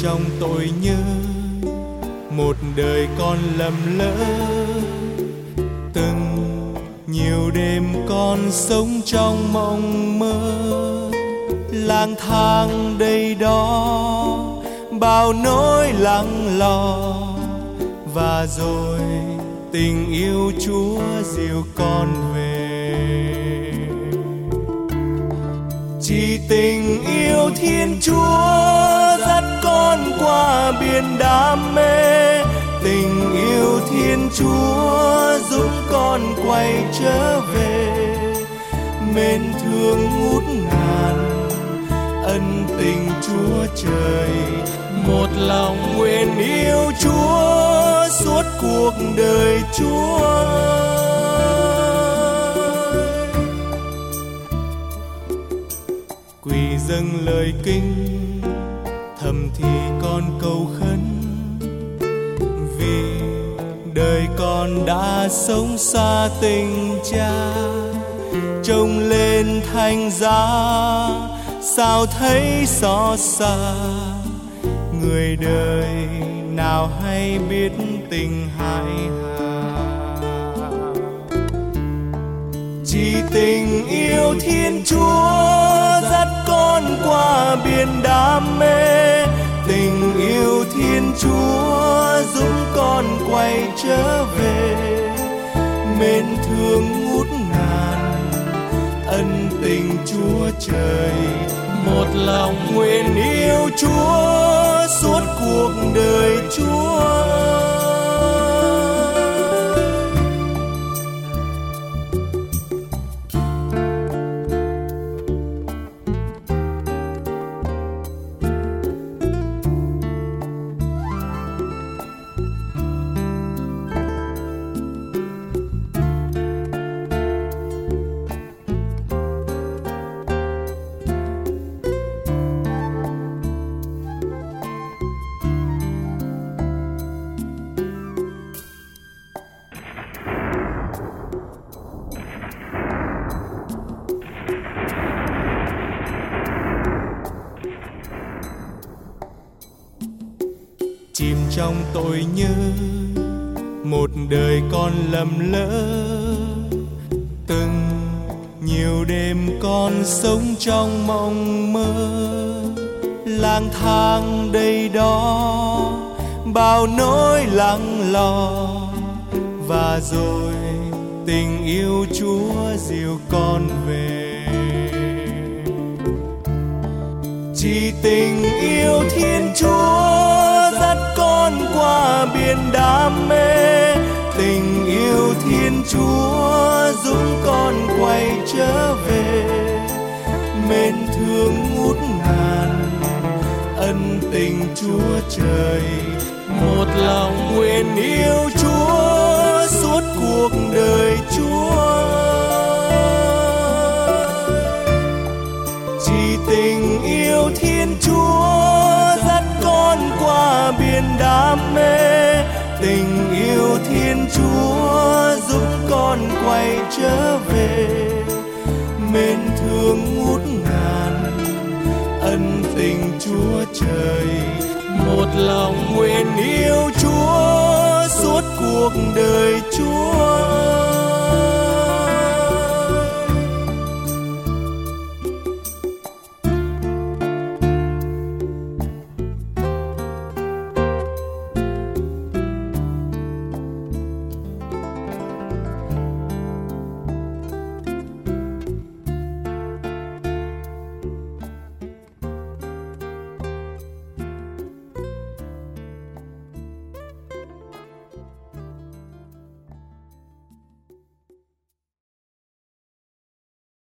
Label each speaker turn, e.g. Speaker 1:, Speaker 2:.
Speaker 1: trong tội nhơ, một đời con lầm lỡ. Từng nhiều đêm con sống trong mộng mơ, lang thang đây đó bao nỗi lặng lò. Và rồi tình yêu Chúa dìu con về. Chỉ tình yêu Thiên Chúa dắt con qua biển đam mê. Tình yêu Thiên Chúa giúp con quay trở về. Mến thương ngút ngàn, ân tình Chúa trời. Một lòng nguyện yêu Chúa suốt cuộc đời Chúa. Quỳ dâng lời kinh, thầm thì con cầu khấn. Vì đời con đã sống xa tình Cha, trông lên thánh giá sao thấy xót xa. Người đời nào hay biết tình hại hà. Chỉ tình yêu Thiên Chúa dắt con qua biển đam mê. Tình yêu Thiên Chúa giúp con quay trở về. Mến thương ngút ngàn, ân tình Chúa trời. Một lòng nguyện yêu Chúa suốt cuộc đời Chúa. Chìm trong tội nhơ, một đời con lầm lỡ. Từng nhiều đêm con sống trong mộng mơ, lang thang đây đó bao nỗi lặng lò. Và rồi tình yêu Chúa dìu con về. Chỉ tình yêu Thiên Chúa dắt con qua biển đam mê. Tình yêu Thiên Chúa giúp con quay trở về. Mến thương ngút ngàn, ân tình Chúa trời. Một lòng nguyện yêu Chúa suốt cuộc đời Chúa. Chỉ tình yêu Thiên Chúa dắt con qua biển đam mê. Tình yêu Thiên Chúa giúp con quay trở về. Mến thương ngút ngàn, ân tình Chúa trời. Một lòng nguyện yêu Chúa suốt cuộc đời Chúa.